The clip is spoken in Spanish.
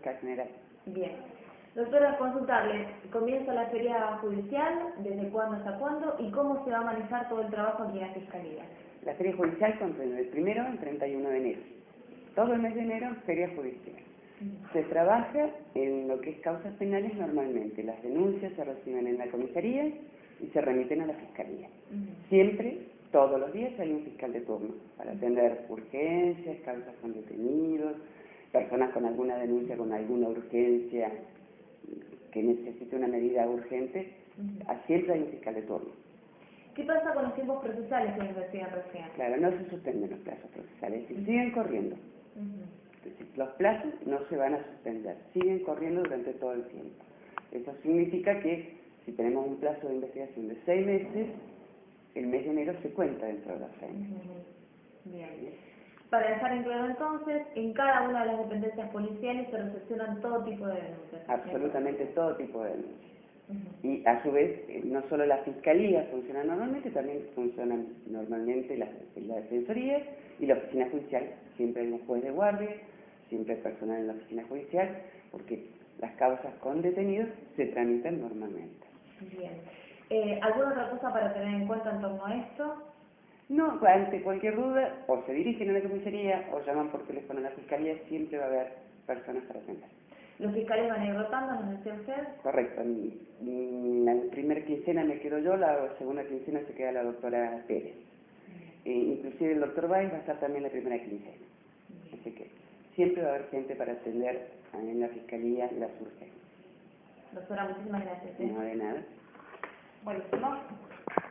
fiscal general. Bien. Doctora, consultarle, ¿comienza la feria judicial? ¿Desde cuándo hasta cuándo? ¿Y cómo se va a manejar todo el trabajo aquí en la Fiscalía? La feria judicial comprende el 1 al 31 de enero. Todo el mes de enero, feria judicial. Se trabaja en lo que es causas penales normalmente. Las denuncias se reciben en la comisaría y se remiten a la Fiscalía. Siempre, todos los días, hay un fiscal de turno para atender urgencias, causas con detenidos, personas con alguna denuncia, con alguna urgencia que necesite una medida urgente. Siempre hay un fiscal de turno. ¿Qué pasa con los tiempos procesales que nos decían recién? Claro, no se suspenden los plazos procesales, siguen corriendo. Los plazos no se van a suspender, siguen corriendo durante todo el tiempo. Eso significa que si tenemos un plazo de investigación de 6 meses, el mes de enero se cuenta dentro de los 6 meses. Bien. Para dejar en claro entonces, en cada una de las dependencias policiales se recepcionan todo tipo de denuncias. Absolutamente todo tipo de denuncias. Y a su vez, no solo la Fiscalía funciona normalmente, también funcionan normalmente la Defensoría y la Oficina Judicial. Siempre hay un juez de guardia, siempre hay personal en la Oficina Judicial, porque las causas con detenidos se tramitan normalmente. Bien. ¿Alguna otra cosa para tener en cuenta en torno a esto? No, ante cualquier duda, o se dirigen a la comisaría o llaman por teléfono a la Fiscalía, siempre va a haber personas para atender. ¿Los fiscales van a ir rotando, nos decía usted? Correcto. La primera quincena me quedo yo, la segunda quincena se queda la doctora Pérez. Inclusive el doctor Valls va a estar también la primera quincena. Así que siempre va a haber gente para atender en la Fiscalía las urgencias. Doctora, muchísimas gracias. No de nada. Buenísimo.